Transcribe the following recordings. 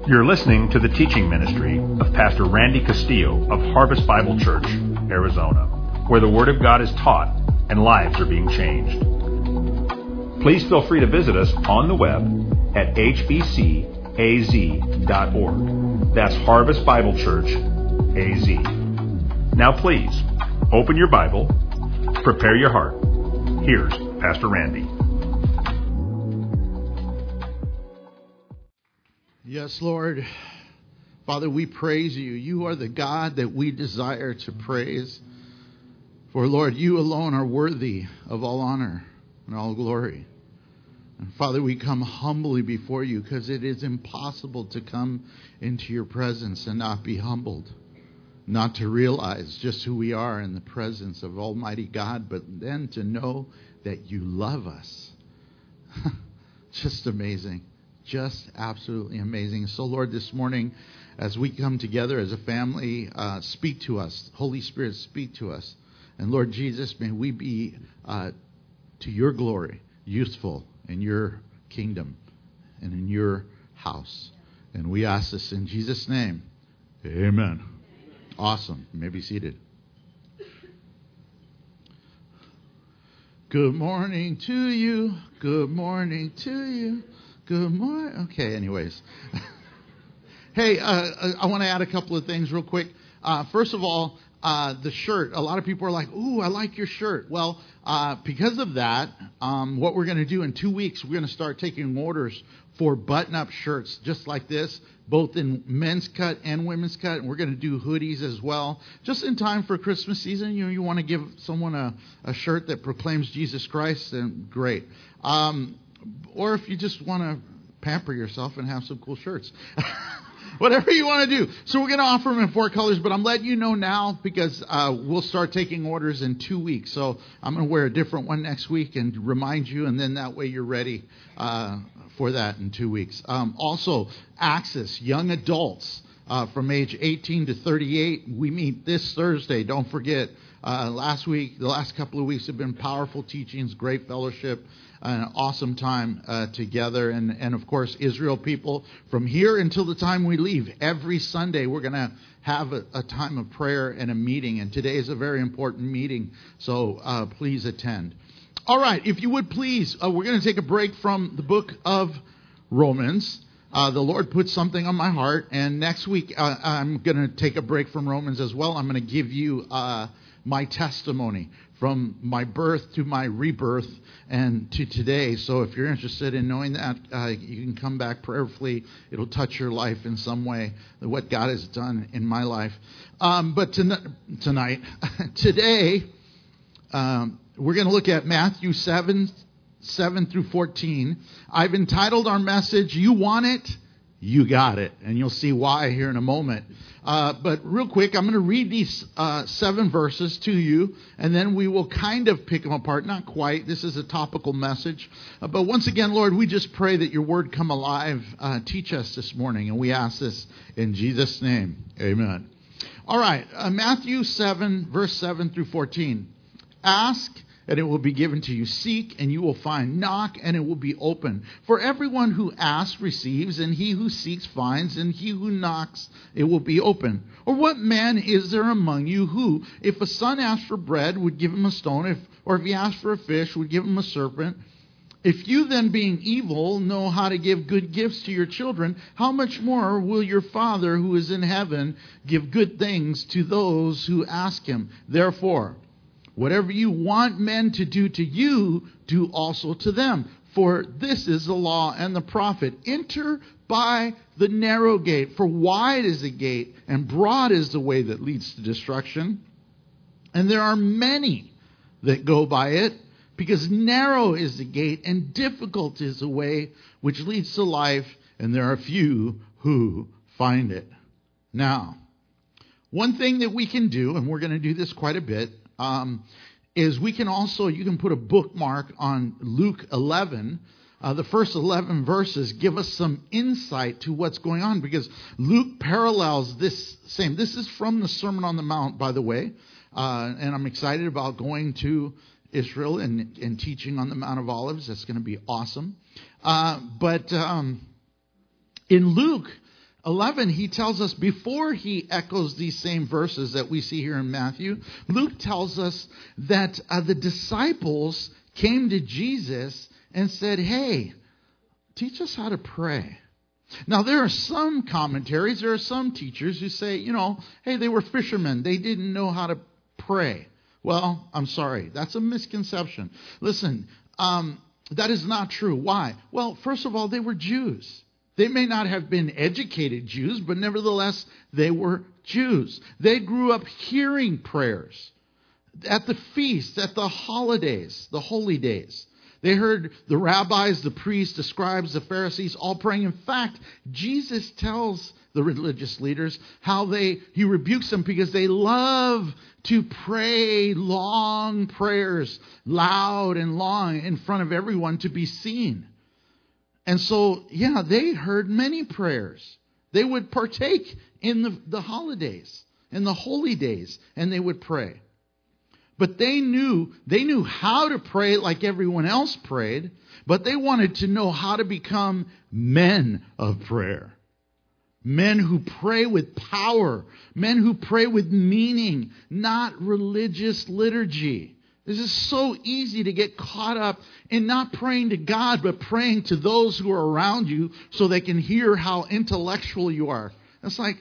You're listening to the teaching ministry of Pastor Randy Castillo of Harvest Bible Church, Arizona, where the Word of God is taught and lives are being changed. Please feel free to visit us on the web at hbcaz.org. That's Harvest Bible Church, AZ. Now please, open your Bible, prepare your heart. Here's Pastor Randy. Yes, Lord. Father, we praise you. You are the God that we desire to praise. For, Lord, you alone are worthy of all honor and all glory. And, Father, we come humbly before you because it is impossible to come into your presence and not be humbled, not to realize just who we are in the presence of Almighty God, but then to know that you love us. Just amazing. Just absolutely amazing. So, Lord, this morning, as we come together as a family, speak to us. Holy Spirit, speak to us. And, Lord Jesus, may we be, to your glory, useful in your kingdom and in your house. And we ask this in Jesus' name. Amen. Awesome. You may be seated. Good morning to you. Good morning to you. Good morning. Okay, anyways. Hey, I want to add a couple of things real quick. First of all, the shirt. A lot of people are like, ooh, I like your shirt. Well, because of that, what we're going to do in 2 weeks, we're going to start taking orders for button-up shirts just like this, both in men's cut and women's cut. And we're going to do hoodies as well. Just in time for Christmas season, you want to give someone a shirt that proclaims Jesus Christ, then great. Or if you just want to pamper yourself and have some cool shirts. Whatever you want to do. So we're going to offer them in 4 colors, but I'm letting you know now because we'll start taking orders in 2 weeks. So I'm going to wear a different one next week and remind you, and then that way you're ready for that in 2 weeks. Also, Access, young adults from age 18 to 38. We meet this Thursday. Don't forget. The last couple of weeks have been powerful teachings, great fellowship, an awesome time together. And of course, Israel people, from here until the time we leave, every Sunday we're going to have a time of prayer and a meeting. And today is a very important meeting, so please attend. All right, if you would please, we're going to take a break from the book of Romans. The Lord put something on my heart, and next week I'm going to take a break from Romans as well. I'm going to give you my testimony from my birth to my rebirth and to today. So if you're interested in knowing that, you can come back prayerfully. It'll touch your life in some way, what God has done in my life. But today, we're going to look at Matthew 7 through 14. I've entitled our message, You Want It, You Got It. And you'll see why here in a moment. But real quick, I'm going to read these 7 verses to you, and then we will kind of pick them apart. Not quite. This is a topical message. But once again, Lord, we just pray that your word come alive. Teach us this morning, and we ask this in Jesus' name. Amen. All right. Matthew 7, verse 7 through 14. Ask, and it will be given to you. Seek, and you will find. Knock, and it will be open. For everyone who asks receives, and he who seeks finds, and he who knocks, it will be open. Or what man is there among you who, if a son asked for bread, would give him a stone, or if he asked for a fish, would give him a serpent? If you then, being evil, know how to give good gifts to your children, how much more will your Father who is in heaven give good things to those who ask him? Therefore, whatever you want men to do to you, do also to them. For this is the law and the prophet. Enter by the narrow gate. For wide is the gate, and broad is the way that leads to destruction. And there are many that go by it, because narrow is the gate, and difficult is the way which leads to life, and there are few who find it. Now, one thing that we can do, and we're going to do this quite a bit, is you can put a bookmark on Luke 11. The first 11 verses give us some insight to what's going on, because Luke parallels this same. This is from the Sermon on the Mount, by the way, and I'm excited about going to Israel and teaching on the Mount of Olives. That's going to be awesome. But in Luke, 11, he tells us, before he echoes these same verses that we see here in Matthew, Luke tells us that the disciples came to Jesus and said, hey, teach us how to pray. Now, there are some commentaries, there are some teachers who say, hey, they were fishermen. They didn't know how to pray. Well, I'm sorry. That's a misconception. Listen, that is not true. Why? Well, first of all, they were Jews. They may not have been educated Jews, but nevertheless, they were Jews. They grew up hearing prayers at the feasts, at the holidays, the holy days. They heard the rabbis, the priests, the scribes, the Pharisees all praying. In fact, Jesus tells the religious leaders how he rebukes them because they love to pray long prayers, loud and long in front of everyone to be seen. And so, they heard many prayers. They would partake in the holidays, in the holy days, and they would pray. But they knew how to pray like everyone else prayed, but they wanted to know how to become men of prayer. Men who pray with power, men who pray with meaning, not religious liturgy. This is so easy to get caught up in not praying to God, but praying to those who are around you so they can hear how intellectual you are. It's like,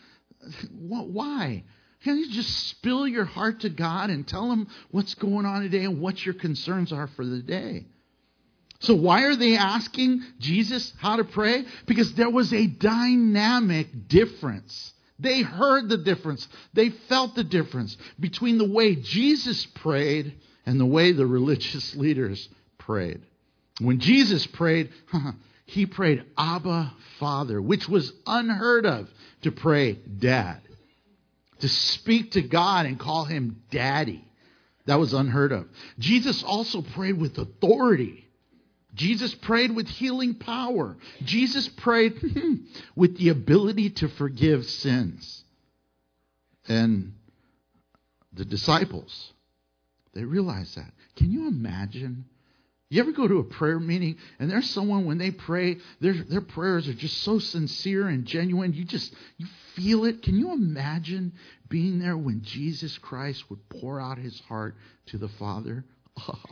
why? Can't you just spill your heart to God and tell Him what's going on today and what your concerns are for the day? So why are they asking Jesus how to pray? Because there was a dynamic difference. They heard the difference. They felt the difference between the way Jesus prayed and the way the religious leaders prayed. When Jesus prayed, He prayed Abba, Father, which was unheard of to pray Dad. To speak to God and call Him Daddy. That was unheard of. Jesus also prayed with authority. Jesus prayed with healing power. Jesus prayed with the ability to forgive sins. And the disciples, they realized that. Can you imagine? You ever go to a prayer meeting and there's someone when they pray, their prayers are just so sincere and genuine. You feel it. Can you imagine being there when Jesus Christ would pour out His heart to the Father? Oh.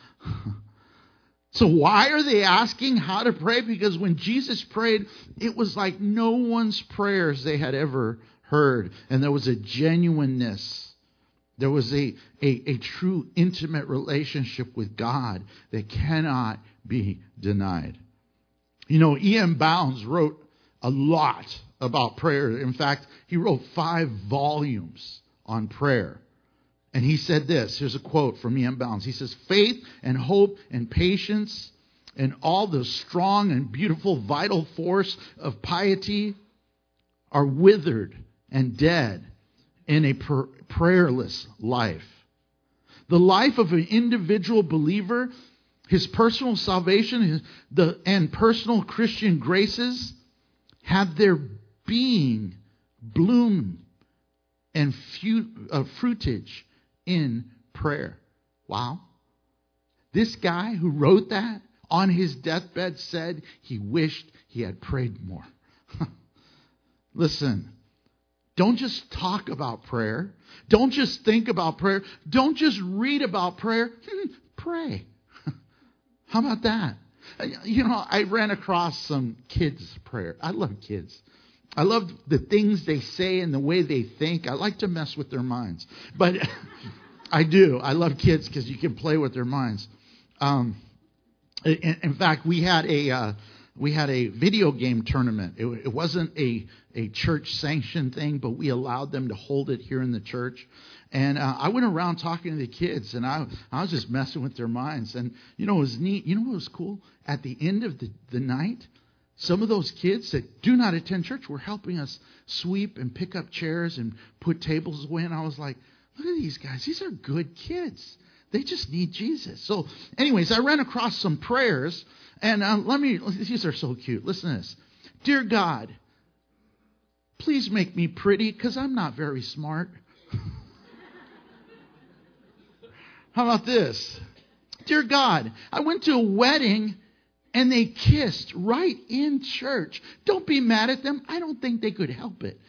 So why are they asking how to pray? Because when Jesus prayed, it was like no one's prayers they had ever heard. And there was a genuineness. There was a true intimate relationship with God that cannot be denied. E.M. Bounds wrote a lot about prayer. In fact, he wrote 5 volumes on prayer. And he said this. Here's a quote from E.M. Bounds. He says, faith and hope and patience and all the strong and beautiful vital force of piety are withered and dead in a prayerless life. The life of an individual believer, his personal salvation and personal Christian graces have their being bloom and fruitage in prayer. Wow. This guy who wrote that on his deathbed said he wished he had prayed more. Listen, don't just talk about prayer. Don't just think about prayer. Don't just read about prayer. Pray. How about that? I ran across some kids' prayer. I love kids. I love the things they say and the way they think. I like to mess with their minds. But I do. I love kids because you can play with their minds. In fact, we had a video game tournament. It wasn't a church-sanctioned thing, but we allowed them to hold it here in the church. And I went around talking to the kids, and I was just messing with their minds. And it was neat. You know what was cool? At the end of the night, some of those kids that do not attend church were helping us sweep and pick up chairs and put tables away. And I was like, look at these guys. These are good kids. They just need Jesus. So anyways, I ran across some prayers. And these are so cute. Listen to this. Dear God, please make me pretty because I'm not very smart. How about this? Dear God, I went to a wedding And they kissed right in church. Don't be mad at them. I don't think they could help it.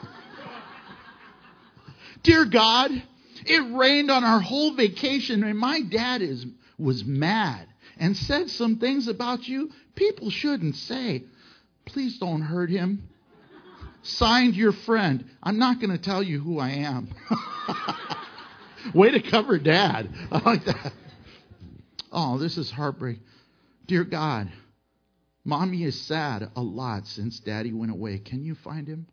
Dear God, it rained on our whole vacation, and my dad was mad and said some things about you people shouldn't say. Please don't hurt him. Signed, your friend. I'm not going to tell you who I am. Way to cover Dad. I like that. Oh, this is heartbreak. Dear God, Mommy is sad a lot since Daddy went away. Can you find him?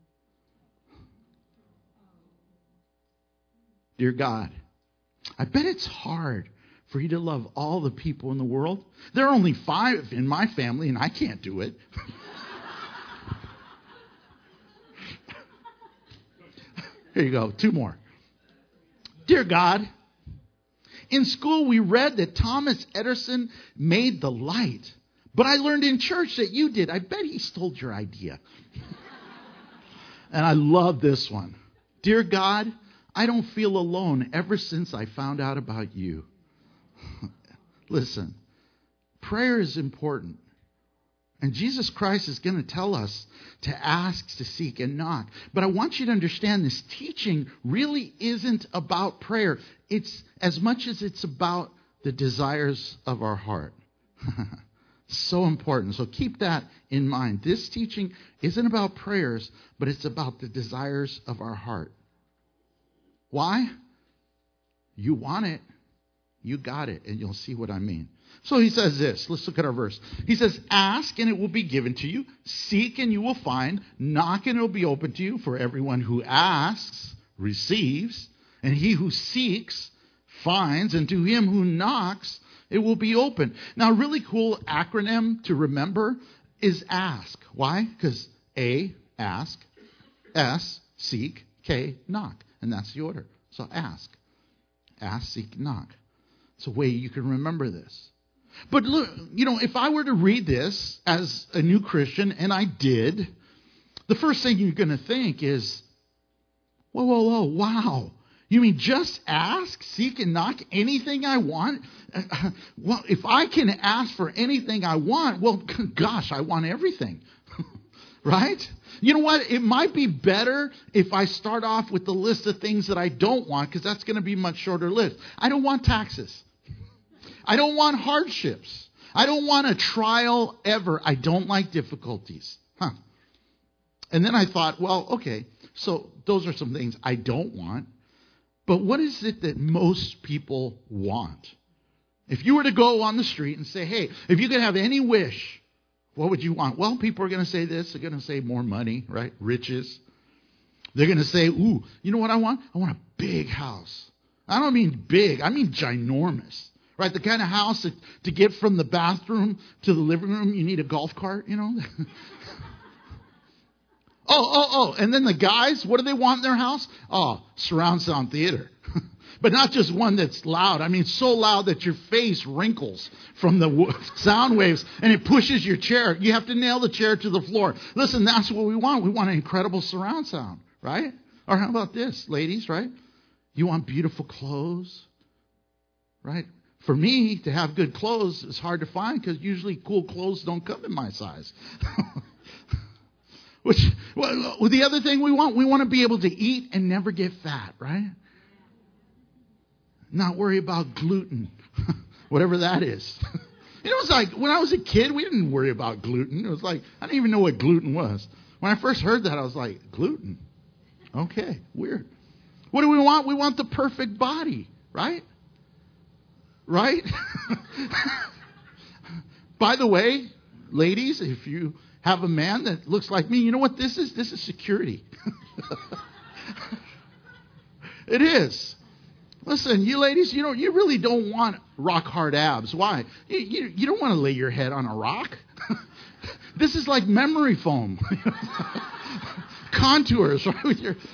Dear God, I bet it's hard for you to love all the people in the world. There are only 5 in my family, and I can't do it. Here you go. 2 more. Dear God, in school we read that Thomas Edison made the light. But I learned in church that you did. I bet he stole your idea. And I love this one. Dear God, I don't feel alone ever since I found out about you. Listen, prayer is important. And Jesus Christ is going to tell us to ask, to seek, and knock. But I want you to understand this teaching really isn't about prayer. It's as much as it's about the desires of our heart. So important. So keep that in mind. This teaching isn't about prayers, but it's about the desires of our heart. Why? You want it. You got it. And you'll see what I mean. So he says this. Let's look at our verse. He says, ask and it will be given to you. Seek and you will find. Knock and it will be open to you. For everyone who asks receives. And he who seeks finds. And to him who knocks it will be open. Now a really cool acronym to remember is ASK. Why? Because A, ask. S, seek. K, knock. And that's the order. So ask. Ask, seek, knock. It's a way you can remember this. But look, if I were to read this as a new Christian, and I did, the first thing you're going to think is, whoa, wow. You mean just ask, seek, and knock anything I want? Well, if I can ask for anything I want, well, gosh, I want everything. Right? You know what? It might be better if I start off with the list of things that I don't want, because that's going to be a much shorter list. I don't want taxes. I don't want hardships. I don't want a trial ever. I don't like difficulties. And then I thought, well, okay, so those are some things I don't want. But what is it that most people want? If you were to go on the street and say, hey, if you could have any wish, what would you want? Well, people are going to say this. They're going to say more money, right? Riches. They're going to say, ooh, you know what I want? I want a big house. I don't mean big. I mean ginormous. Right? The kind of house that to get from the bathroom to the living room, you need a golf cart, Oh. And then the guys, what do they want in their house? Oh, surround sound theater. But not just one that's loud. I mean, so loud that your face wrinkles from the sound waves and it pushes your chair. You have to nail the chair to the floor. Listen, that's what we want. We want an incredible surround sound, right? Or how about this, ladies, right? You want beautiful clothes, right? For me, to have good clothes is hard to find because usually cool clothes don't come in my size. Well, the other thing we want to be able to eat and never get fat, right? Not worry about gluten, whatever that is. It's like when I was a kid, we didn't worry about gluten. It was like, I didn't even know what gluten was. When I first heard that, I was like, gluten? Okay, weird. What do we want? We want the perfect body, right? Right? By the way, ladies, if you have a man that looks like me, you know what this is? This is security. It is. Listen, you ladies, you really don't want rock hard abs. Why? You don't want to lay your head on a rock. This is like memory foam. Contours, right? With your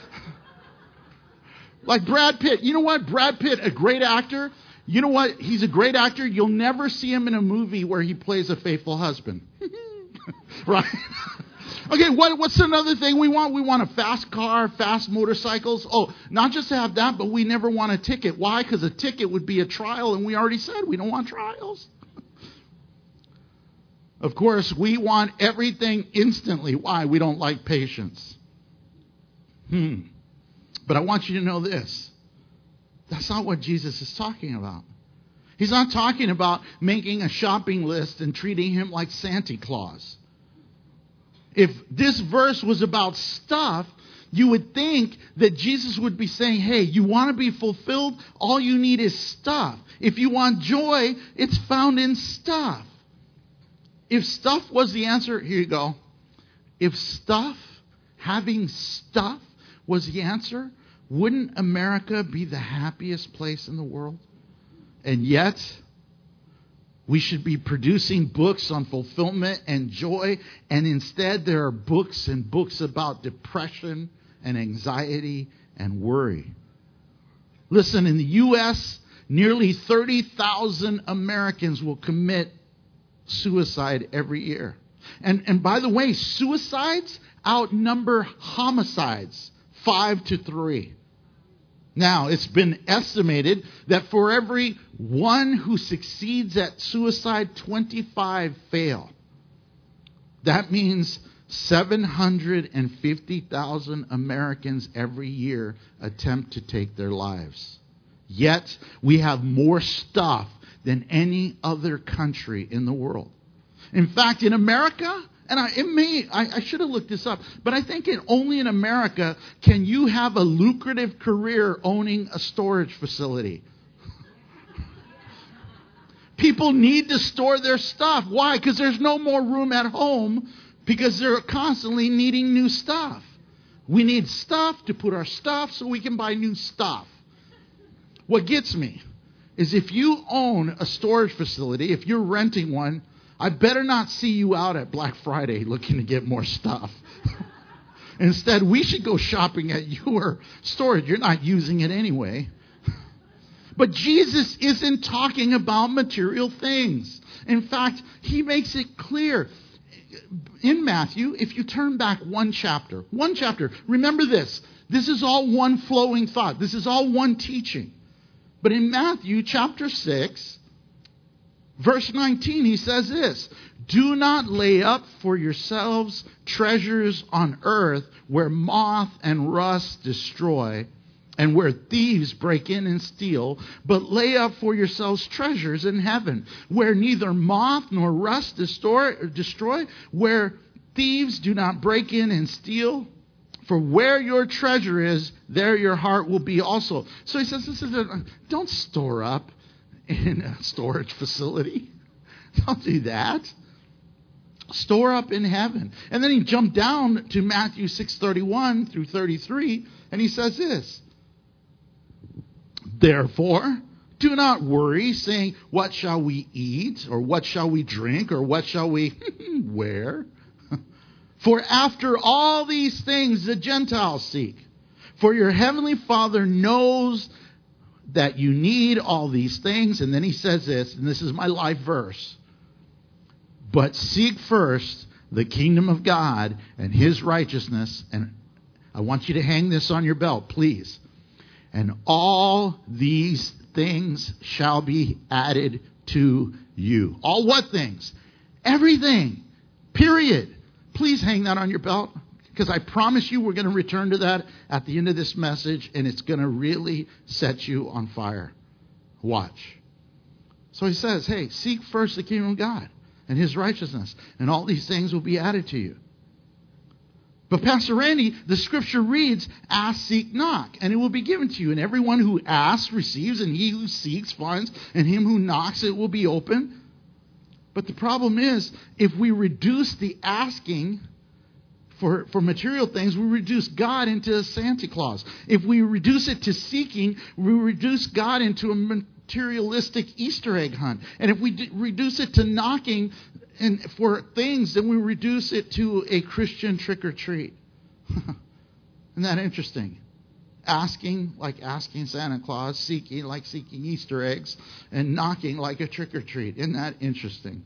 like Brad Pitt. You know what? Brad Pitt, a great actor. You know what? He's a great actor. You'll never see him in a movie where he plays a faithful husband. Right? Okay, what's another thing we want? We want a fast car, fast motorcycles. Oh, not just to have that, but we never want a ticket. Why? Because a ticket would be a trial, and we already said we don't want trials. Of course, we want everything instantly. Why? We don't like patience. But I want you to know this. That's not what Jesus is talking about. He's not talking about making a shopping list and treating him like Santa Claus. If this verse was about stuff, you would think that Jesus would be saying, hey, you want to be fulfilled? All you need is stuff. If you want joy, it's found in stuff. If stuff was the answer, here you go. If having stuff was the answer, wouldn't America be the happiest place in the world? And yet, we should be producing books on fulfillment and joy, and instead there are books and books about depression and anxiety and worry. Listen, in the U.S., nearly 30,000 Americans will commit suicide every year. And by the way, suicides outnumber homicides 5-3. Now, it's been estimated that for every one who succeeds at suicide, 25 fail. That means 750,000 Americans every year attempt to take their lives. Yet, we have more stuff than any other country in the world. In fact, in America, and I should have looked this up, but I think only in America can you have a lucrative career owning a storage facility. People need to store their stuff. Why? Because there's no more room at home because they're constantly needing new stuff. We need stuff to put our stuff so we can buy new stuff. What gets me is if you own a storage facility, if you're renting one, I better not see you out at Black Friday looking to get more stuff. Instead, we should go shopping at your storage. You're not using it anyway. But Jesus isn't talking about material things. In fact, he makes it clear. In Matthew, if you turn back one chapter, remember this. This is all one flowing thought. This is all one teaching. But in Matthew chapter 6, verse 19, he says this, do not lay up for yourselves treasures on earth where moth and rust destroy and where thieves break in and steal, but lay up for yourselves treasures in heaven where neither moth nor rust destroy, where thieves do not break in and steal. For where your treasure is, there your heart will be also. So he says, don't store up in a storage facility. Don't do that. Store up in heaven. And then he jumped down to Matthew 6:31 through 33, and he says this. Therefore, do not worry, saying, what shall we eat? Or what shall we drink? Or what shall we wear? For after all these things the Gentiles seek. For your heavenly Father knows that you need all these things. And then he says this, and this is my life verse. But seek first the kingdom of God and his righteousness. And I want you to hang this on your belt, please. And all these things shall be added to you. All what things? Everything. Period. Please hang that on your belt, because I promise you we're going to return to that at the end of this message, and it's going to really set you on fire. Watch. So he says, hey, seek first the kingdom of God and his righteousness, and all these things will be added to you. But Pastor Randy, the scripture reads, ask, seek, knock, and it will be given to you. And everyone who asks receives, and he who seeks finds, and him who knocks it will be open. But the problem is, if we reduce the asking for material things, we reduce God into a Santa Claus. If we reduce it to seeking, we reduce God into a materialistic Easter egg hunt. And if we reduce it to knocking and for things, then we reduce it to a Christian trick or treat. Isn't that interesting? Asking like asking Santa Claus, seeking like seeking Easter eggs, and knocking like a trick or treat. Isn't that interesting?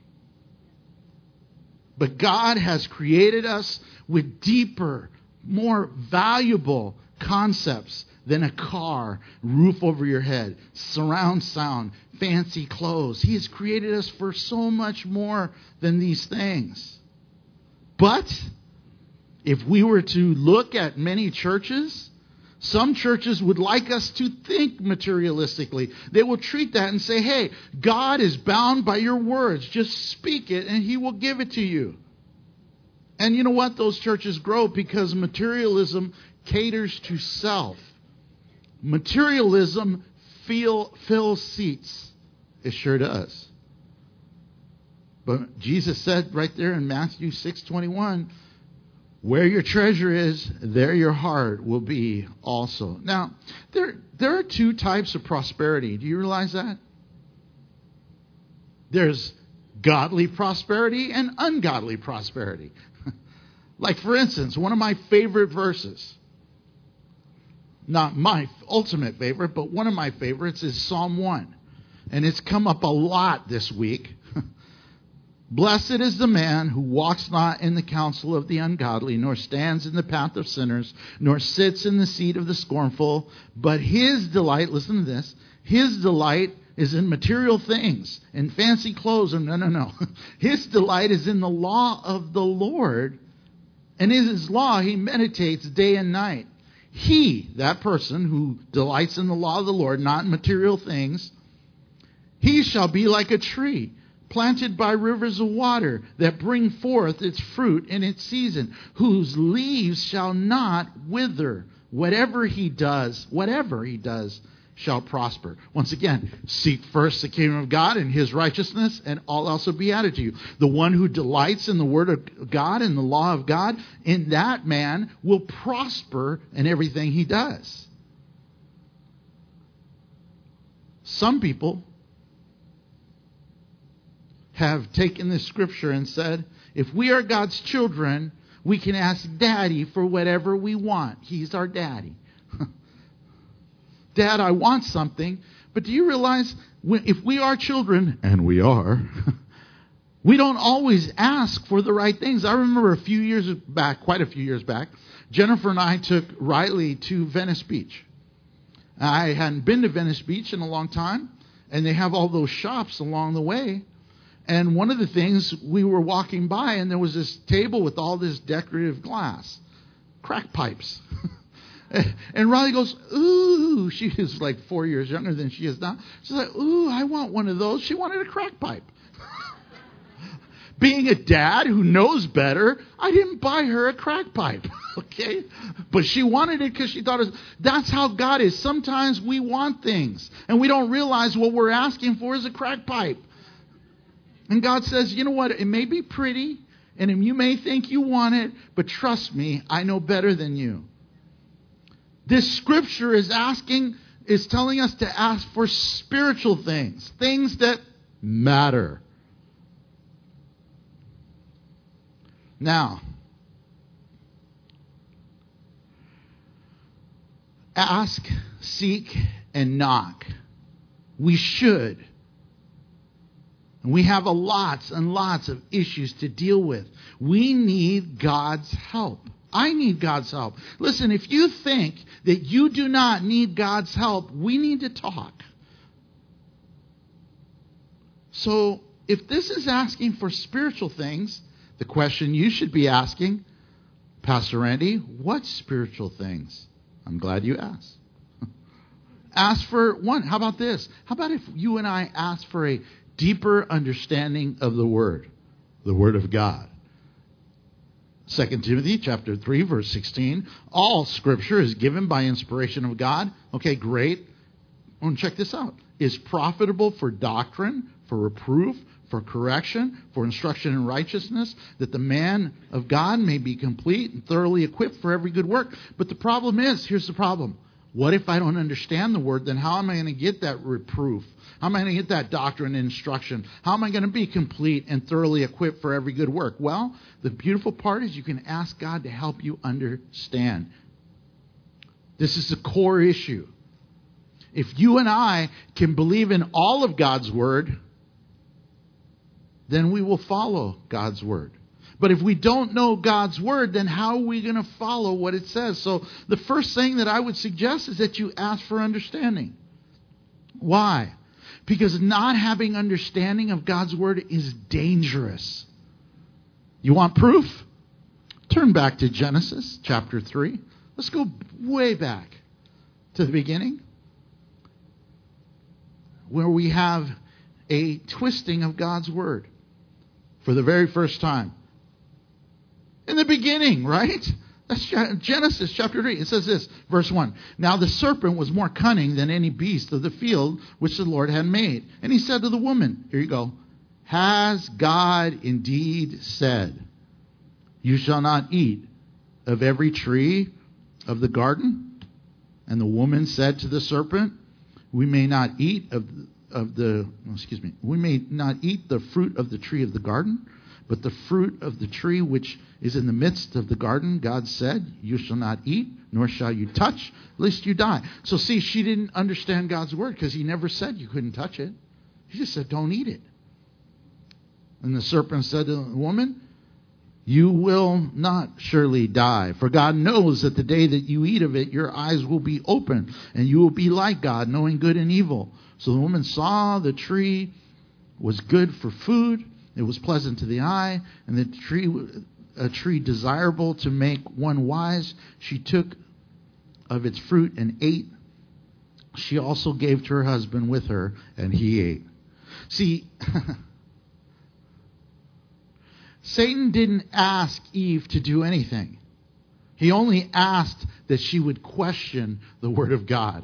But God has created us with deeper, more valuable concepts than a car, roof over your head, surround sound, fancy clothes. He has created us for so much more than these things. But if we were to look at many churches, some churches would like us to think materialistically. They will treat that and say, hey, God is bound by your words. Just speak it and He will give it to you. And you know what? Those churches grow because materialism caters to self. Materialism fills seats. It sure does. But Jesus said right there in Matthew 6:21, where your treasure is, there your heart will be also. Now, there are two types of prosperity. Do you realize that? There's godly prosperity and ungodly prosperity. Like, for instance, one of my favorite verses, not my ultimate favorite, but one of my favorites is Psalm 1. And it's come up a lot this week. Blessed is the man who walks not in the counsel of the ungodly, nor stands in the path of sinners, nor sits in the seat of the scornful. But his delight, listen to this, his delight is in material things, in fancy clothes. No. His delight is in the law of the Lord, and in His law he meditates day and night. He, that person who delights in the law of the Lord, not in material things, he shall be like a tree planted by rivers of water that bring forth its fruit in its season, whose leaves shall not wither. Whatever he does shall prosper. Once again, seek first the kingdom of God and His righteousness, and all else will be added to you. The one who delights in the word of God and the law of God, in that man will prosper in everything he does. Some people have taken this scripture and said, if we are God's children, we can ask Daddy for whatever we want. He's our daddy. Dad, I want something. But do you realize if we are children, and we are, we don't always ask for the right things. I remember quite a few years back, Jennifer and I took Riley to Venice Beach. I hadn't been to Venice Beach in a long time, and they have all those shops along the way. And one of the things, we were walking by, and there was this table with all this decorative glass, crack pipes. And Riley goes, ooh, she is like 4 years younger than she is now. She's like, ooh, I want one of those. She wanted a crack pipe. Being a dad who knows better, I didn't buy her a crack pipe, okay? But she wanted it because she thought that's how God is. Sometimes we want things, and we don't realize what we're asking for is a crack pipe. And God says, you know what, it may be pretty, and you may think you want it, but trust me, I know better than you. This scripture is telling us to ask for spiritual things that matter. Now, ask, seek, and knock. We should. And we have lots and lots of issues to deal with. We need God's help. I need God's help. Listen, if you think that you do not need God's help, we need to talk. So, if this is asking for spiritual things, the question you should be asking, Pastor Randy, what spiritual things? I'm glad you asked. Ask for one. How about this? How about if you and I ask for a deeper understanding of the Word of God? 2 Timothy chapter 3, verse 16. All Scripture is given by inspiration of God. Okay, great. Check this out. Is profitable for doctrine, for reproof, for correction, for instruction in righteousness, that the man of God may be complete and thoroughly equipped for every good work. But the problem is, here's the problem. What if I don't understand the Word? Then how am I going to get that reproof? How am I going to get that doctrine and instruction? How am I going to be complete and thoroughly equipped for every good work? Well, the beautiful part is you can ask God to help you understand. This is the core issue. If you and I can believe in all of God's Word, then we will follow God's Word. But if we don't know God's word, then how are we going to follow what it says? So the first thing that I would suggest is that you ask for understanding. Why? Because not having understanding of God's word is dangerous. You want proof? Turn back to Genesis chapter 3. Let's go way back to the beginning, where we have a twisting of God's word for the very first time. In the beginning, right? That's Genesis chapter 3. It says this, verse 1. Now the serpent was more cunning than any beast of the field which the Lord had made. And he said to the woman, here you go, has God indeed said, you shall not eat of every tree of the garden? And the woman said to the serpent, we may not eat we may not eat the fruit of the tree of the garden, but the fruit of the tree which is in the midst of the garden, God said, you shall not eat, nor shall you touch, lest you die. So see, she didn't understand God's word because he never said you couldn't touch it. He just said, don't eat it. And the serpent said to the woman, you will not surely die, for God knows that the day that you eat of it, your eyes will be open, and you will be like God, knowing good and evil. So the woman saw the tree was good for food, it was pleasant to the eye, and a tree desirable to make one wise. She took of its fruit and ate. She also gave to her husband with her, and he ate. See, Satan didn't ask Eve to do anything. He only asked that she would question the Word of God.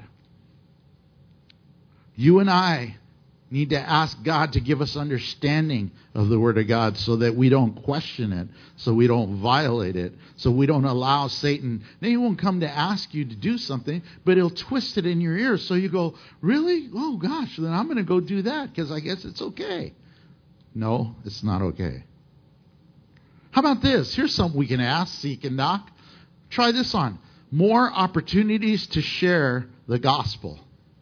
You and I need to ask God to give us understanding of the Word of God so that we don't question it, so we don't violate it, so we don't allow Satan. Then he won't come to ask you to do something, but he'll twist it in your ears so you go, really? Oh gosh, then I'm going to go do that because I guess it's okay. No, it's not okay. How about this? Here's something we can ask, seek, and knock. Try this on. More opportunities to share the gospel.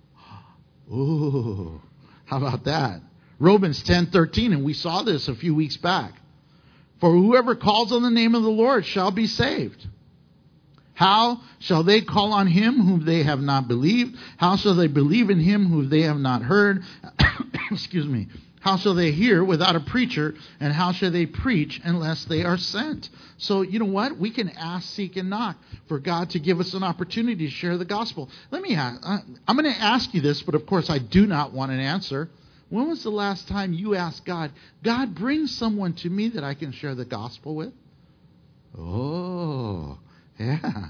Ooh, how about that? Romans 10:13, and we saw this a few weeks back. For whoever calls on the name of the Lord shall be saved. How shall they call on him whom they have not believed? How shall they believe in him whom they have not heard? Excuse me. How shall they hear without a preacher? And how shall they preach unless they are sent? So, you know what? We can ask, seek, and knock for God to give us an opportunity to share the gospel. Let me ask. I'm going to ask you this, but of course I do not want an answer. When was the last time you asked God, God, bring someone to me that I can share the gospel with? Oh, yeah.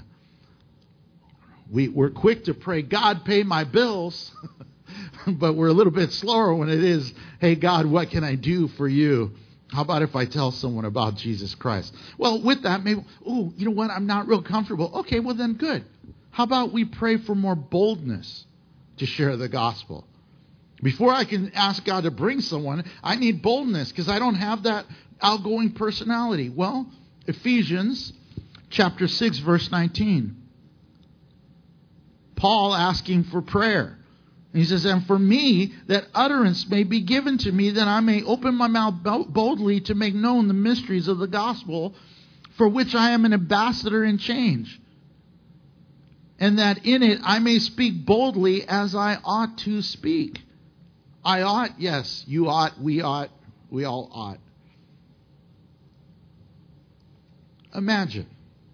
We're quick to pray, God, pay my bills. But we're a little bit slower when it is, hey, God, what can I do for you? How about if I tell someone about Jesus Christ? Well, with that, maybe, oh, you know what? I'm not real comfortable. Okay, well then good. How about we pray for more boldness to share the gospel? Before I can ask God to bring someone, I need boldness because I don't have that outgoing personality. Well, Ephesians chapter 6, verse 19. Paul asking for prayer. He says, and for me, that utterance may be given to me, that I may open my mouth boldly to make known the mysteries of the gospel, for which I am an ambassador in chains, and that in it I may speak boldly as I ought to speak. I ought, yes, you ought, we all ought. Imagine,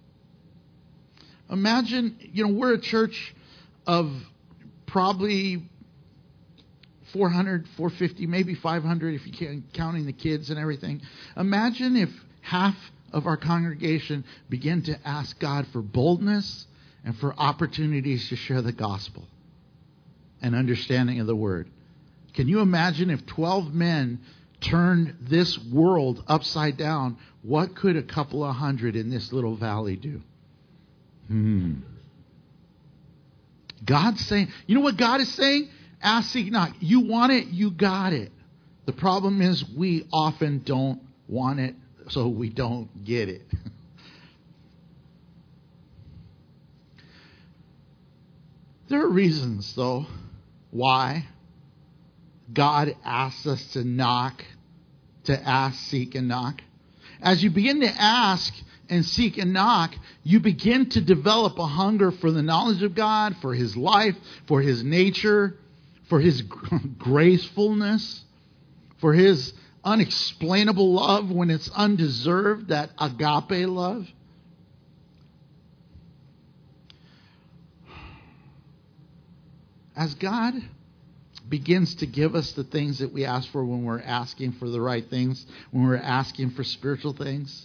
we're a church of probably 400, 450, maybe 500 if you can't counting the kids and everything. Imagine if half of our congregation began to ask God for boldness and for opportunities to share the gospel and understanding of the word. Can you imagine if 12 men turned this world upside down? What could a couple of hundred in this little valley do? God's saying, you know what God is saying? Ask, seek, knock. You want it, you got it. The problem is we often don't want it, so we don't get it. There are reasons, though, why God asks us to knock, to ask, seek, and knock. As you begin to ask and seek and knock, you begin to develop a hunger for the knowledge of God, for His life, for His nature, for His gracefulness, for His unexplainable love when it's undeserved, that agape love. As God begins to give us the things that we ask for when we're asking for the right things, when we're asking for spiritual things,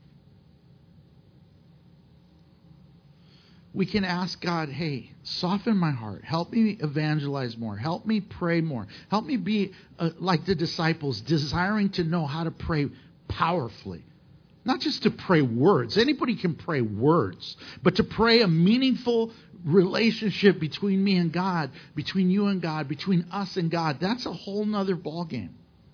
we can ask God, hey, soften my heart. Help me evangelize more. Help me pray more. Help me be like the disciples, desiring to know how to pray powerfully. Not just to pray words. Anybody can pray words. But to pray a meaningful relationship between me and God, between you and God, between us and God, that's a whole nother ballgame.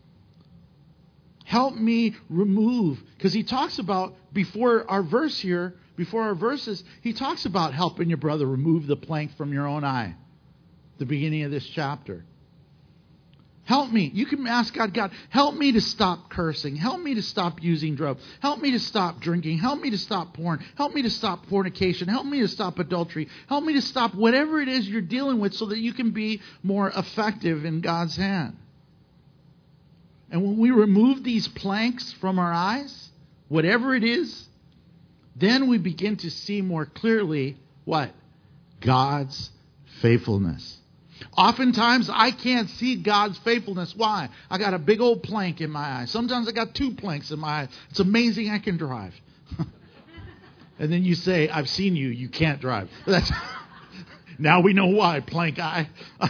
Help me remove, because he talks about, before our verses, he talks about helping your brother remove the plank from your own eye. The beginning of this chapter. Help me. You can ask God, God, help me to stop cursing. Help me to stop using drugs. Help me to stop drinking. Help me to stop porn. Help me to stop fornication. Help me to stop adultery. Help me to stop whatever it is you're dealing with so that you can be more effective in God's hand. And when we remove these planks from our eyes, whatever it is, then we begin to see more clearly what? God's faithfulness. Oftentimes, I can't see God's faithfulness. Why? I got a big old plank in my eye. Sometimes I got 2 planks in my eye. It's amazing I can drive. And then you say, I've seen you. You can't drive. Now we know why. Plank eye.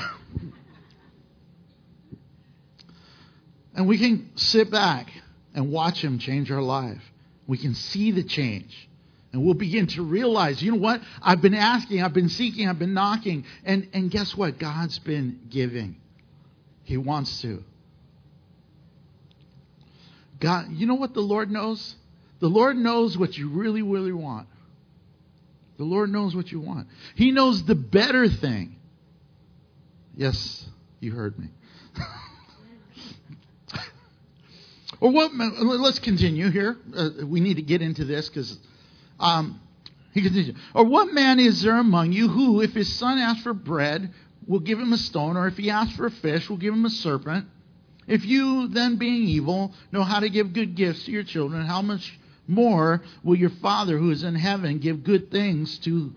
And we can sit back and watch Him change our life. We can see the change. And we'll begin to realize, you know what? I've been asking, I've been seeking, I've been knocking. And guess what? God's been giving. He wants to. God, you know what the Lord knows? The Lord knows what you really, really want. The Lord knows what you want. He knows the better thing. Yes, you heard me. Or what? Let's continue here. We need to get into this because he continues. Or what man is there among you who, if his son asks for bread, will give him a stone, or if he asks for a fish, will give him a serpent? If you, then being evil, know how to give good gifts to your children, how much more will your Father who is in heaven give good things to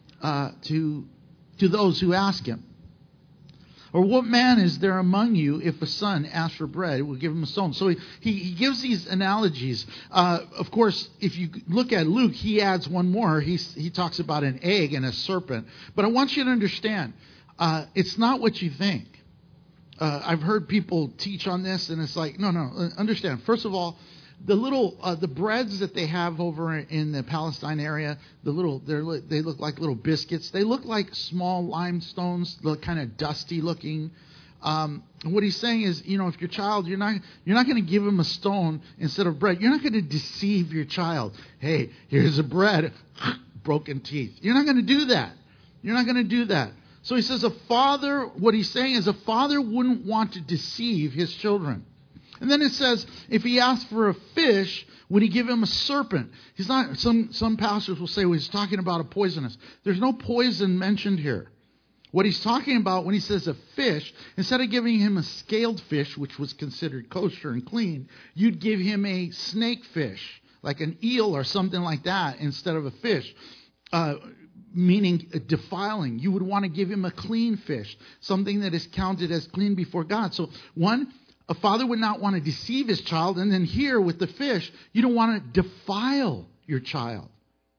those who ask Him? Or what man is there among you, if a son asks for bread, will give him a stone? So he gives these analogies. Of course, if you look at Luke, he adds one more. He talks about an egg and a serpent. But I want you to understand, it's not what you think. I've heard people teach on this, and it's like, no, understand. First of all, the breads that they have over in the Palestine area, they look like little biscuits. They look like small limestones, look kind of dusty looking. What he's saying is, if your child, you're not going to give him a stone instead of bread. You're not going to deceive your child. Hey, here's a bread, broken teeth. You're not going to do that. You're not going to do that. So he says what he's saying is a father wouldn't want to deceive his children. And then it says, if he asks for a fish, would he give him a serpent? He's not. Some pastors will say, well, he's talking about a poisonous. There's no poison mentioned here. What he's talking about when he says a fish, instead of giving him a scaled fish, which was considered kosher and clean, you'd give him a snake fish, like an eel or something like that, instead of a fish. Meaning defiling. You would want to give him a clean fish, something that is counted as clean before God. So a father would not want to deceive his child. And then here with the fish, you don't want to defile your child.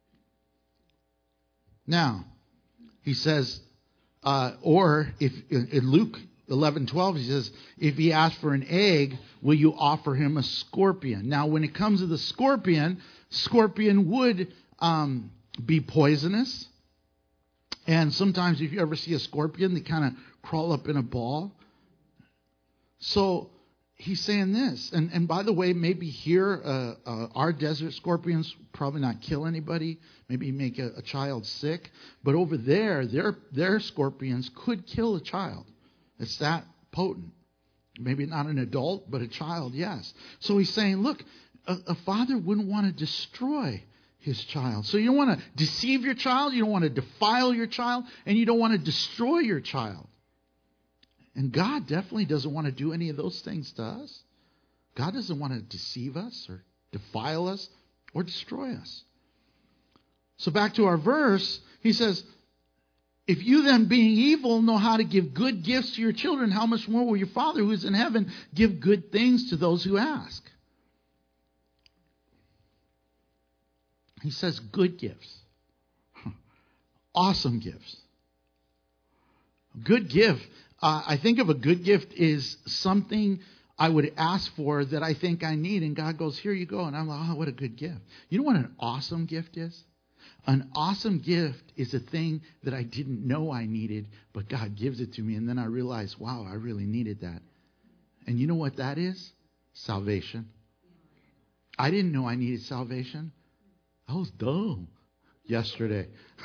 Now, he says, or if in Luke 11:12, he says, if he asks for an egg, will you offer him a scorpion? Now, when it comes to the scorpion would be poisonous. And sometimes if you ever see a scorpion, they kind of crawl up in a ball. So he's saying this. And by the way, maybe here, our desert scorpions probably not kill anybody. Maybe make a child sick. But over there, their scorpions could kill a child. It's that potent. Maybe not an adult, but a child, yes. So he's saying, look, a father wouldn't want to destroy his child. So you don't want to deceive your child, you don't want to defile your child, and you don't want to destroy your child. And God definitely doesn't want to do any of those things to us. God doesn't want to deceive us or defile us or destroy us. So back to our verse, he says, if you then being evil know how to give good gifts to your children, how much more will your Father who is in heaven give good things to those who ask? He says good gifts. Awesome gifts. Good gift. I think of a good gift is something I would ask for that I think I need. And God goes, here you go. And I'm like, oh, what a good gift. You know what an awesome gift is? An awesome gift is a thing that I didn't know I needed, but God gives it to me. And then I realize, wow, I really needed that. And you know what that is? Salvation. I didn't know I needed salvation. I was dumb yesterday.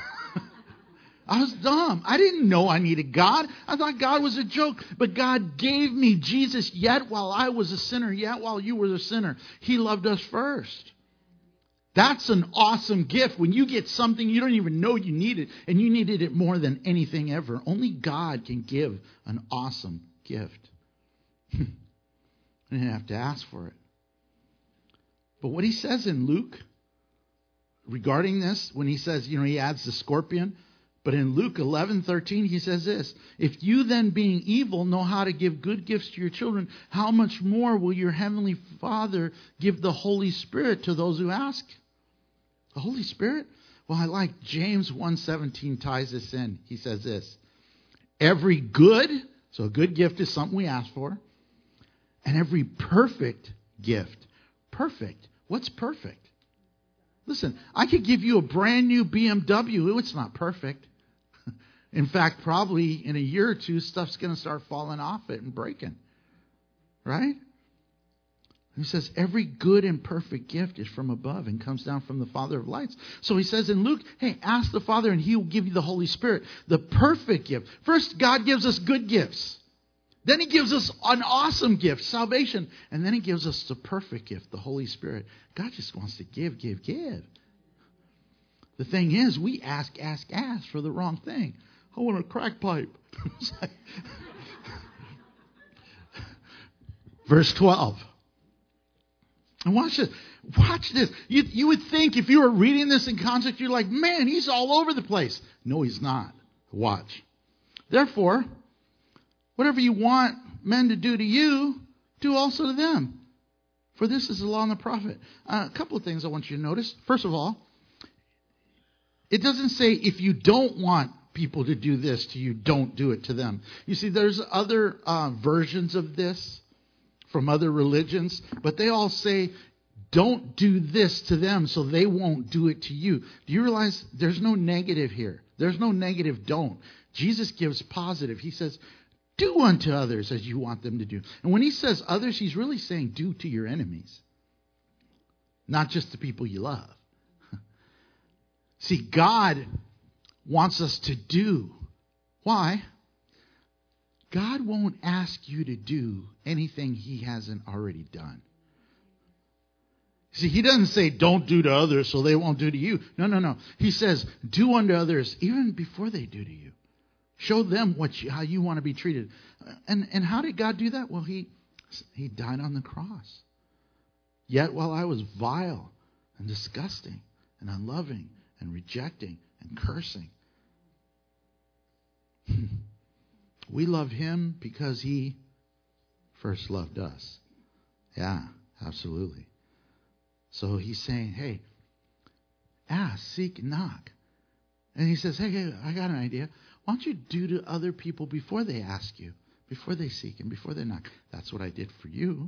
I was dumb. I didn't know I needed God. I thought God was a joke. But God gave me Jesus yet while I was a sinner, yet while you were a sinner. He loved us first. That's an awesome gift. When you get something you don't even know you needed, and you needed it more than anything ever. Only God can give an awesome gift. I didn't have to ask for it. But what he says in Luke regarding this, when he says, he adds the scorpion. But in Luke 11:13, he says this, if you then being evil know how to give good gifts to your children, how much more will your heavenly Father give the Holy Spirit to those who ask? The Holy Spirit? Well, I like James 1:17 ties this in. He says this, every good, so a good gift is something we ask for, and every perfect gift. Perfect. What's perfect? Listen, I could give you a brand new BMW. It's not perfect. In fact, probably in a year or two, stuff's going to start falling off it and breaking. Right? He says, every good and perfect gift is from above and comes down from the Father of lights. So he says in Luke, hey, ask the Father and he will give you the Holy Spirit, the perfect gift. First, God gives us good gifts. Then he gives us an awesome gift, salvation. And then he gives us the perfect gift, the Holy Spirit. God just wants to give, give, give. The thing is, we ask for the wrong thing. I want a crack pipe. Verse 12. And watch this. Watch this. You would think if you were reading this in context, you're like, man, he's all over the place. No, he's not. Watch. Therefore, whatever you want men to do to you, do also to them. For this is the law and the prophet. A couple of things I want you to notice. First of all, it doesn't say if you don't want people to do this to you, don't do it to them. You see, there's other versions of this from other religions, but they all say, don't do this to them so they won't do it to you. Do you realize there's no negative here? There's no negative don't. Jesus gives positive. He says, do unto others as you want them to do. And when he says others, he's really saying do to your enemies. Not just the people you love. See, God wants us to do. Why? God won't ask you to do anything he hasn't already done. See, he doesn't say don't do to others so they won't do to you. No. He says do unto others even before they do to you. Show them how you want to be treated. And how did God do that? Well, he died on the cross. Yet while I was vile and disgusting and unloving and rejecting and cursing, we love him because he first loved us. Yeah, absolutely. So he's saying, hey, ask, seek, knock. And he says, hey, I got an idea. Why don't you do to other people before they ask you, before they seek and before they knock? That's what I did for you.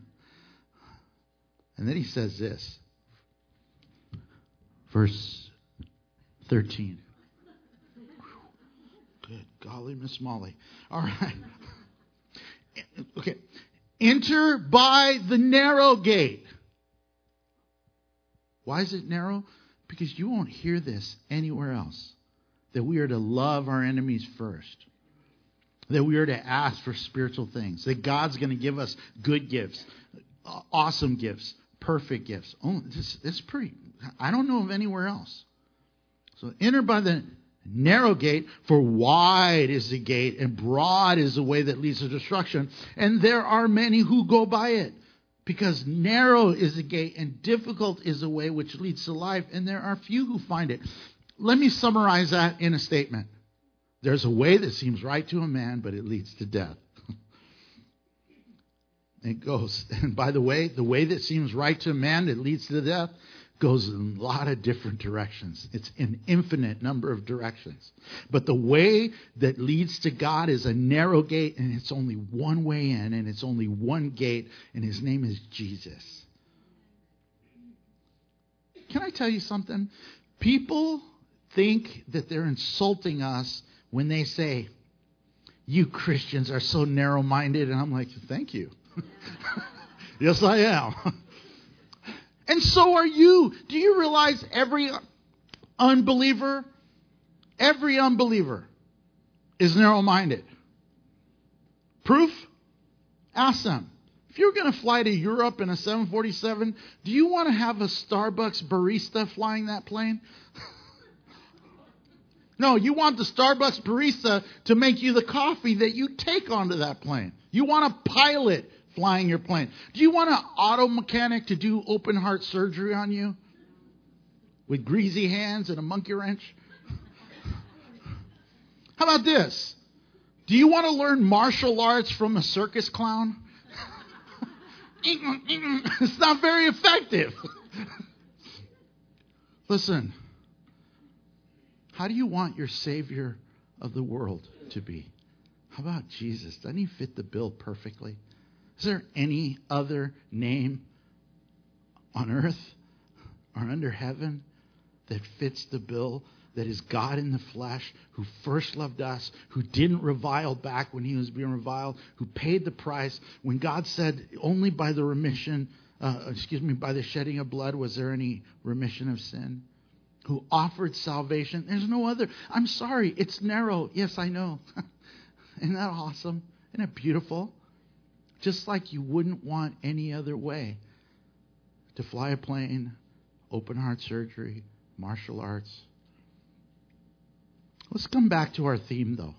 And then he says this. Verse 13. Good golly, Miss Molly. All right. Okay. Enter by the narrow gate. Why is it narrow? Because you won't hear this anywhere else. That we are to love our enemies first. That we are to ask for spiritual things. That God's going to give us good gifts, awesome gifts, perfect gifts. Oh, it's pretty. I don't know of anywhere else. So enter by the narrow gate, for wide is the gate and broad is the way that leads to destruction. And there are many who go by it. Because narrow is the gate and difficult is the way which leads to life. And there are few who find it. Let me summarize that in a statement. There's a way that seems right to a man, but it leads to death. It goes, and by the way that seems right to a man, that leads to death, goes in a lot of different directions. It's an infinite number of directions. But the way that leads to God is a narrow gate, and it's only one way in, and it's only one gate, and his name is Jesus. Can I tell you something? People think that they're insulting us when they say, you Christians are so narrow-minded. And I'm like, thank you. Yes, I am. And so are you. Do you realize every unbeliever is narrow-minded? Proof? Ask them. If you're going to fly to Europe in a 747, do you want to have a Starbucks barista flying that plane? No, you want the Starbucks barista to make you the coffee that you take onto that plane. You want a pilot flying your plane. Do you want an auto mechanic to do open heart surgery on you with greasy hands and a monkey wrench? How about this? Do you want to learn martial arts from a circus clown? It's not very effective. Listen, how do you want your Savior of the world to be? How about Jesus? Doesn't he fit the bill perfectly? Is there any other name on earth or under heaven that fits the bill, that is God in the flesh, who first loved us, who didn't revile back when he was being reviled, who paid the price when God said only by the by the shedding of blood was there any remission of sin, who offered salvation? There's no other. I'm sorry, it's narrow. Yes, I know. Isn't that awesome? Isn't it beautiful? Just like you wouldn't want any other way to fly a plane, open heart surgery, martial arts. Let's come back to our theme, though.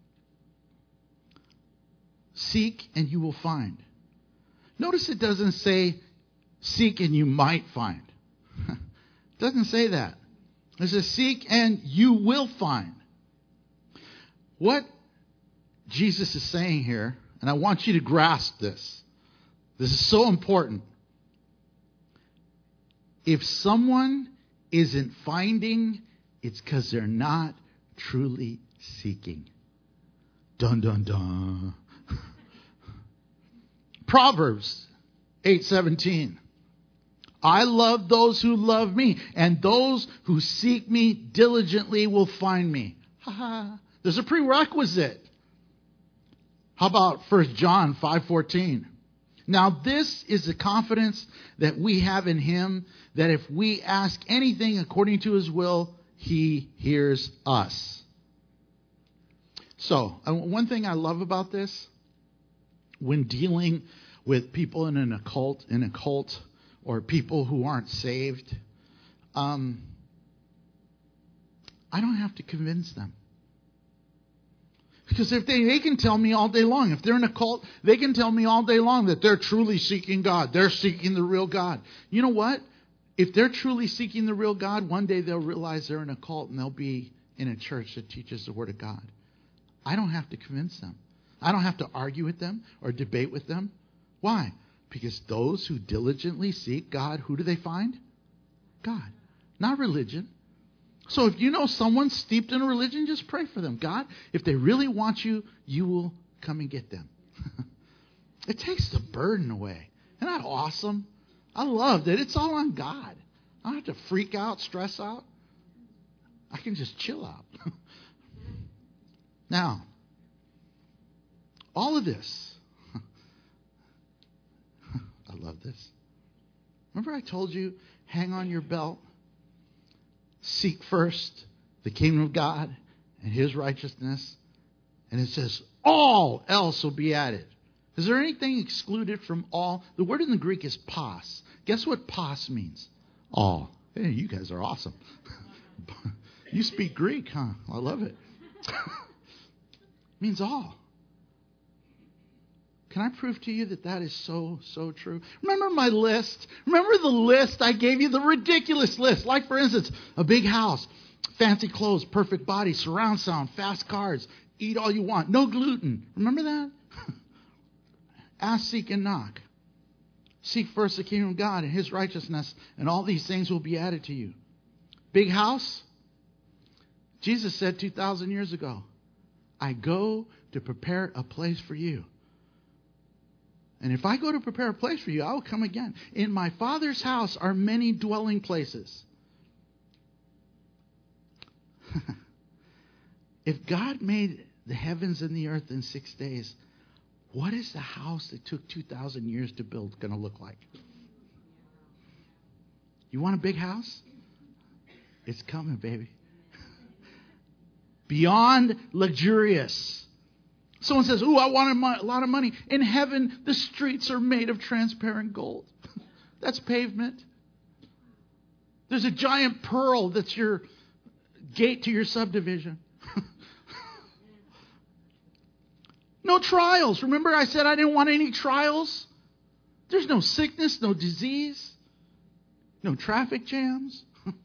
Seek and you will find. Notice it doesn't say seek and you might find. It doesn't say that. It says seek and you will find. What Jesus is saying here, and I want you to grasp this. This is so important. If someone isn't finding, it's because they're not truly seeking. Dun, dun, dun. Proverbs 8:17. I love those who love me, and those who seek me diligently will find me. There's a prerequisite. How about 1 John 5:14? Now this is the confidence that we have in him, that if we ask anything according to his will, he hears us. So, one thing I love about this, when dealing with people in a cult, or people who aren't saved, I don't have to convince them. Because if they can tell me all day long, if they're in a cult, they can tell me all day long that they're truly seeking God. They're seeking the real God. You know what? If they're truly seeking the real God, one day they'll realize they're in a cult and they'll be in a church that teaches the Word of God. I don't have to convince them. I don't have to argue with them or debate with them. Why? Because those who diligently seek God, who do they find? God. Not religion. So if you know someone steeped in a religion, just pray for them. God, if they really want you, you will come and get them. It takes the burden away. Isn't that awesome? I love that it's all on God. I don't have to freak out, stress out. I can just chill out. Now, all of this, I love this. Remember I told you, hang on your belt. Seek first the kingdom of God and his righteousness. And it says, all else will be added. Is there anything excluded from all? The word in the Greek is pas. Guess what pos means? All. Hey, you guys are awesome. You speak Greek, huh? I love it. Means all. Can I prove to you that that is so true? Remember my list? Remember the list I gave you? The ridiculous list. Like, for instance, a big house, fancy clothes, perfect body, surround sound, fast cars, eat all you want, no gluten. Remember that? Ask, seek, and knock. Seek first the kingdom of God and His righteousness, and all these things will be added to you. Big house? Jesus said 2,000 years ago, I go to prepare a place for you. And if I go to prepare a place for you, I will come again. In my Father's house are many dwelling places. If God made the heavens and the earth in 6 days, what is the house that took 2,000 years to build going to look like? You want a big house? It's coming, baby. Beyond luxurious. Someone says, ooh, I want a lot of money. In heaven, the streets are made of transparent gold. That's pavement. There's a giant pearl that's your gate to your subdivision. No trials. Remember I said I didn't want any trials? There's no sickness, no disease, no traffic jams.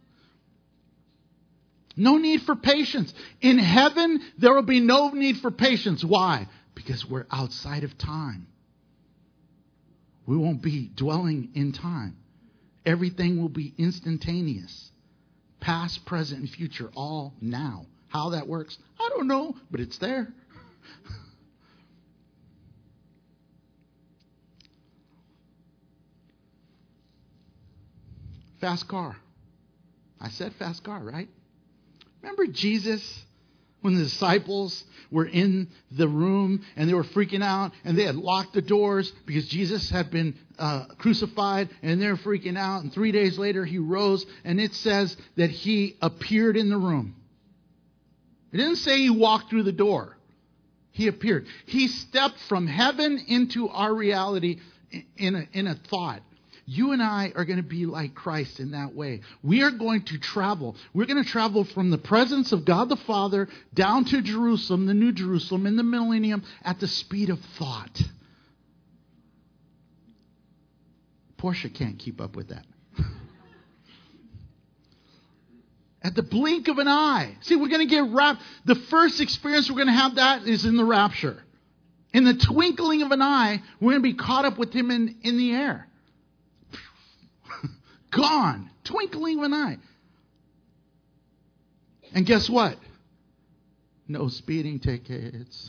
No need for patience. In heaven, there will be no need for patience. Why? Because we're outside of time. We won't be dwelling in time. Everything will be instantaneous. Past, present, and future, all now. How that works, I don't know, but it's there. Fast car. I said fast car, right? Remember Jesus, when the disciples were in the room and they were freaking out and they had locked the doors because Jesus had been crucified and they're freaking out. And 3 days later he rose, and it says that he appeared in the room. It didn't say he walked through the door. He appeared. He stepped from heaven into our reality in a thought. You and I are going to be like Christ in that way. We are going to travel. We're going to travel from the presence of God the Father down to Jerusalem, the New Jerusalem, in the millennium, at the speed of thought. Porsche can't keep up with that. At the blink of an eye. See, we're going to get wrapped. The first experience we're going to have that is in the rapture. In the twinkling of an eye, we're going to be caught up with Him in the air. Gone. Twinkling of an eye. And guess what? No speeding tickets.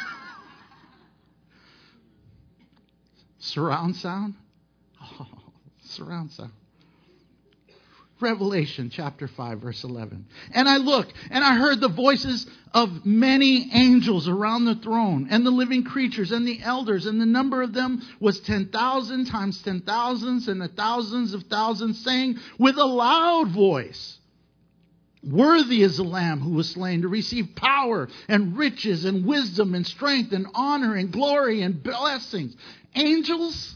Surround sound? Oh, surround sound. Revelation chapter 5, verse 11. And I looked, and I heard the voices of many angels around the throne, and the living creatures, and the elders, and the number of them was 10,000 times 10,000s, and the thousands of thousands, saying with a loud voice, worthy is the Lamb who was slain to receive power, and riches, and wisdom, and strength, and honor, and glory, and blessings. Angels...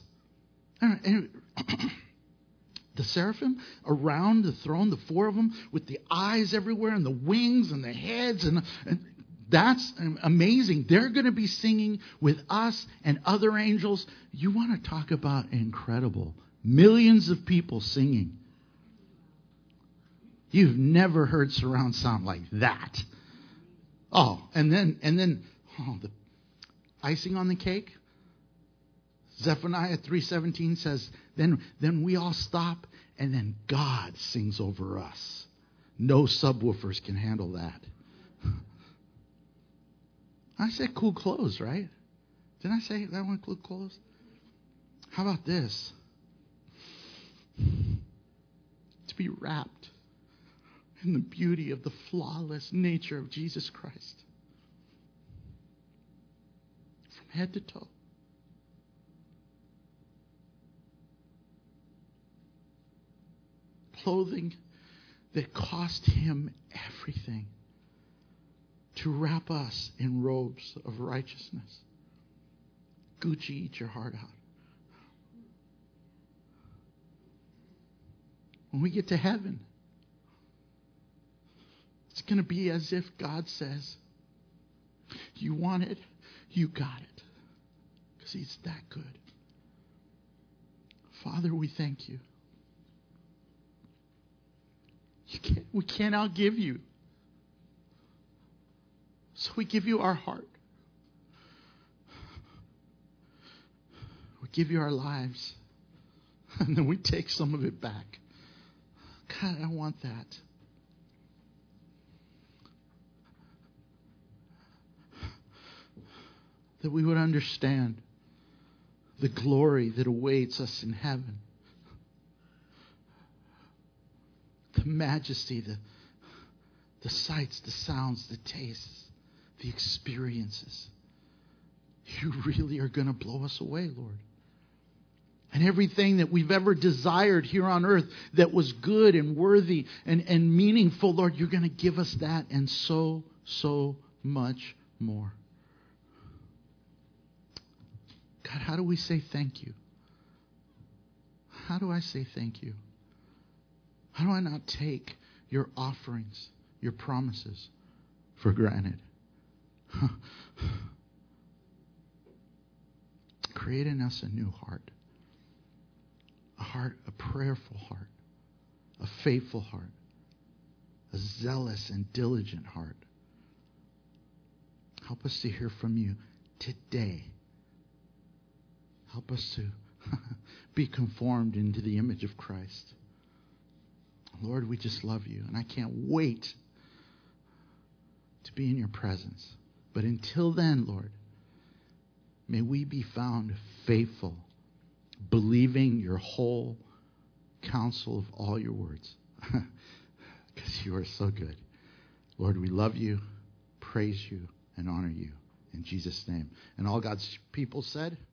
The seraphim around the throne, the four of them, with the eyes everywhere and the wings and the heads. And that's amazing. They're going to be singing with us and other angels. You want to talk about incredible. Millions of people singing. You've never heard surround sound like that. Oh, and then the icing on the cake. Zephaniah 3:17 says, then we all stop, and then God sings over us. No subwoofers can handle that. I said cool clothes, right? Didn't I say that one, cool clothes? How about this? To be wrapped in the beauty of the flawless nature of Jesus Christ. From head to toe. Clothing that cost Him everything to wrap us in robes of righteousness. Gucci, eat your heart out. when we get to heaven, it's going to be as if God says, you want it, you got it. Because He's that good. Father, we thank you. We can't outgive you. So we give you our heart. We give you our lives. And then we take some of it back. God, I want that. That we would understand the glory that awaits us in heaven. The majesty, the sights, the sounds, the tastes, the experiences. You really are going to blow us away, Lord. And everything that we've ever desired here on earth that was good and worthy and meaningful, Lord, you're going to give us that and so much more. God, how do we say thank you? How do I say thank you? How do I not take your offerings, your promises for granted? Create in us a new heart. A prayerful heart. A faithful heart. A zealous and diligent heart. Help us to hear from you today. Help us to be conformed into the image of Christ. Lord, we just love you, and I can't wait to be in your presence. But until then, Lord, may we be found faithful, believing your whole counsel of all your words, because you are so good. Lord, we love you, praise you, and honor you. In Jesus' name. And all God's people said...